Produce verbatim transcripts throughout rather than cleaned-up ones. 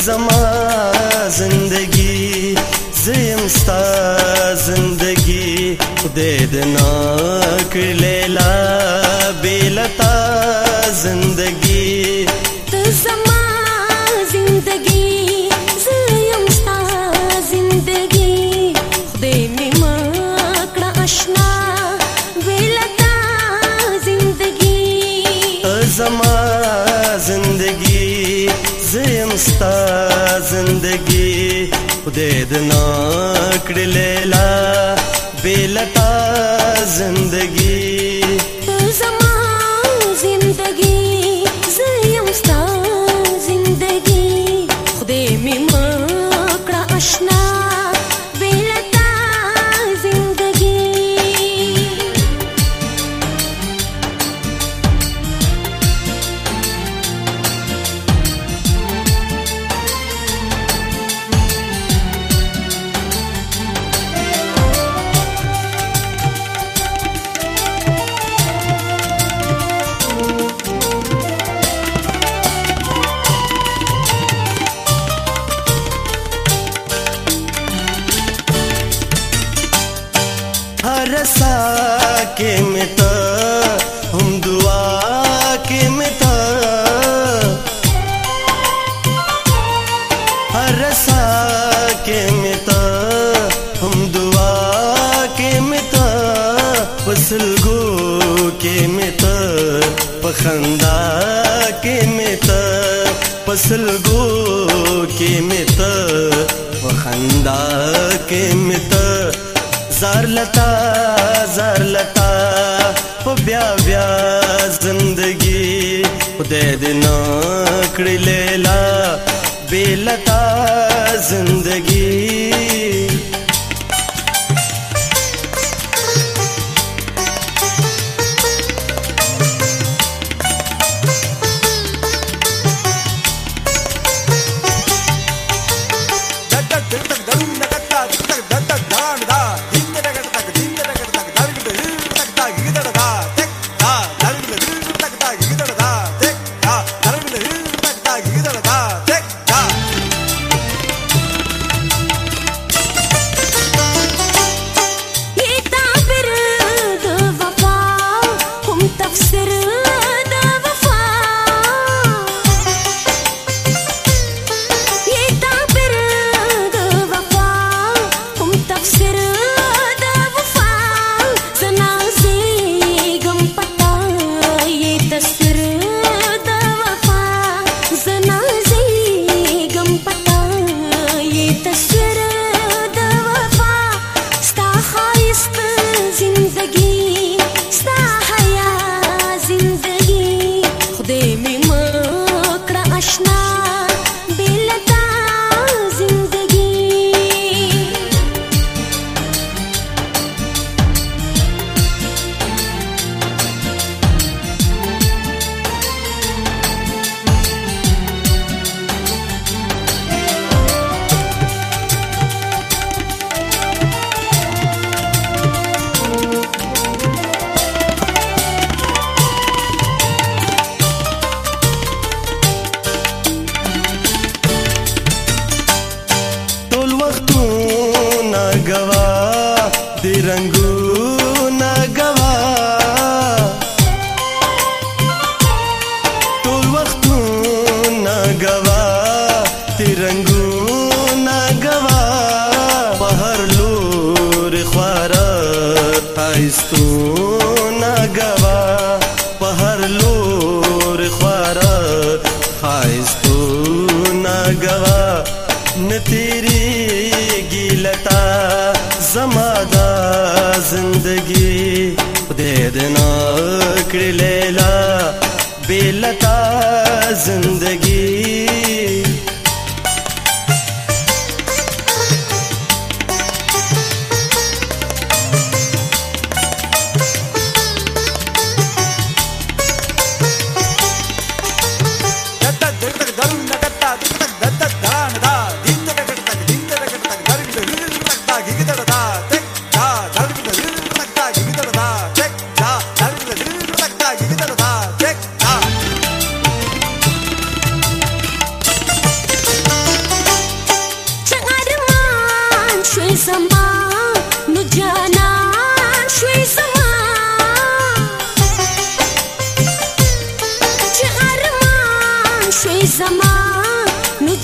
زما زندگی زیم ستا زندگی خدای دې ناکړ لیلا بیلتا زندگی ته زما زندگی زیم ستا زندگی خدای مې مکړه آشنا بیلتا زندگی ته زما زندگی زیم ستا زندگی خدای دې ناکړ لیلا بیلتا زندگی ته زما زندگی زیم ستا زندگی خدای مې مکړه آشنا بیلتا زندگی हर सा के मिता हम दुआ के मिता हर सा के मिता हम दुआ के मिता पसलगो के मिता पखंदा के मिता पसलगो के मिता पखंदा के मिता زار لتا زار لتا په بیا بیا زندگی خدای دې ناکړ لیلا بیلتا زندگی دی رنگونه گوا ټول وختونه گوا دی رنگونه گوا په هر لور خواره ښایستونه گوا په هر لور خواره ښایستونه گوا نه تیریږي لتا زما دا زندگی خدای دې ناکړ لیلا بیلتا زندگی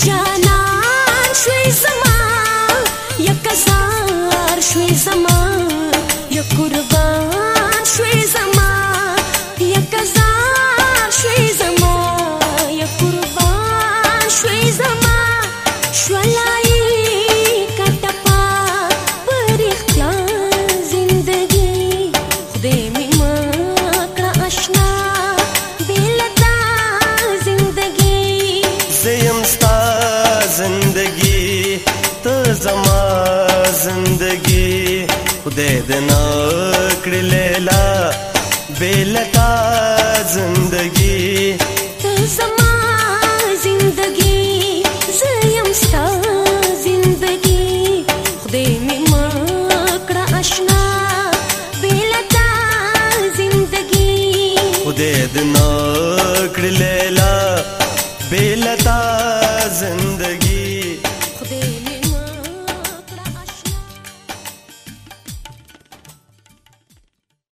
جانان شوي زمان يا كزار شوي زمان يا قربان شوي زمان يا كزار شوي زمان يا قربان شوي زمان شولاي كتپا بر اختیار زندگی خدای می مکړه آشنا بلتا زندگی زیم ستا زندگی ته زما زندگی خدای دې نکړې لیلا بلتا زندگی ته زما زندگی زیم ستا زندگی خدای می مکړه آشنا بلتا زندگی خدای دې نکړې لیلا بلتا